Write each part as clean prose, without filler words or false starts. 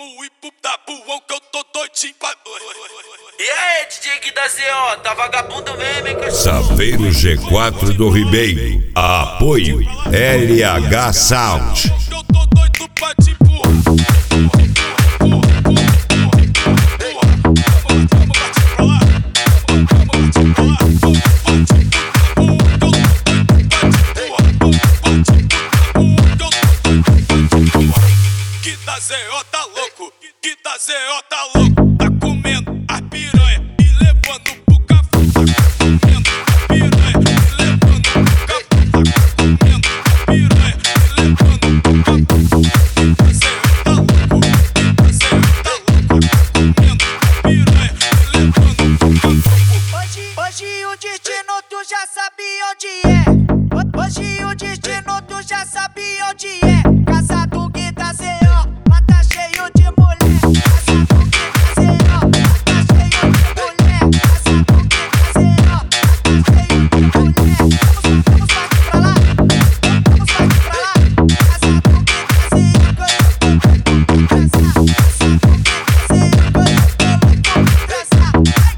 Vamos ir pro tabuão que eu tô doidinho pra... E aí, DJ Gui da ZO, tá vagabundo mesmo, hein, cachorro? Safeiro G4 do Ribeiro. Apoio LH Sound. Eu tô doido pra te Que da ZO tá louco, que da ZO tá louco. Tá comendo a piranha e levando pro café. Tá comendo a piranha e levando pro café. Tá comendo a piranha e levando pro café. Que da ZO tá louco, que da ZO tá louco. Tá comendo a piranha e levando pro café. Hoje o destino tu já sabe onde é. Hoje o destino tu já sabe onde é. Casa do Gui da ZO, lá tá cheio de mulher. Casa do Gui da ZO, lá tá cheio de mulher. Casa do Gui da ZO, lá tá cheio de mulher. Vamos partir pra lá, vamos partir pra lá. Casa do Gui da ZO, que eu tô louco pra transar. Casa do Gui da ZO, que eu tô louco pra transar.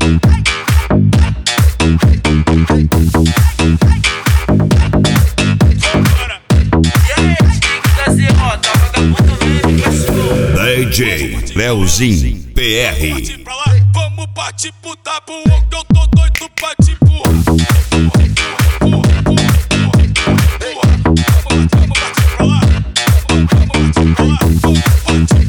DJ Leozinho PR. Vamos partir pro tabuão que eu tô doido pra te empurrar. Vamos partir pra lá, vamos partir pra lá. Vamos partir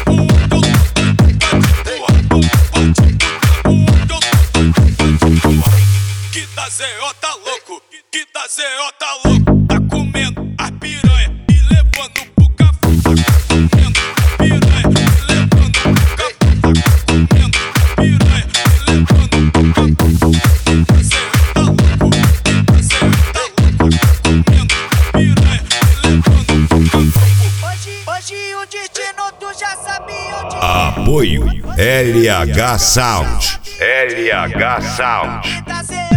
pro tabuão que eu tô doido pra te empurrar. Que da ZO tá louco, que da ZO tá louco. Tá comendo a piranha e levando pro café. Tá comendo a piranha e levando pro café. Tá comendo a piranha e levando pro café. Que da ZO tá louco, que da ZO tá louco. Tá comendo a piranha e levando pro café. Hoje o destino tu já sabe onde é. Apoio LH Sound. LH Sound. Da ZO.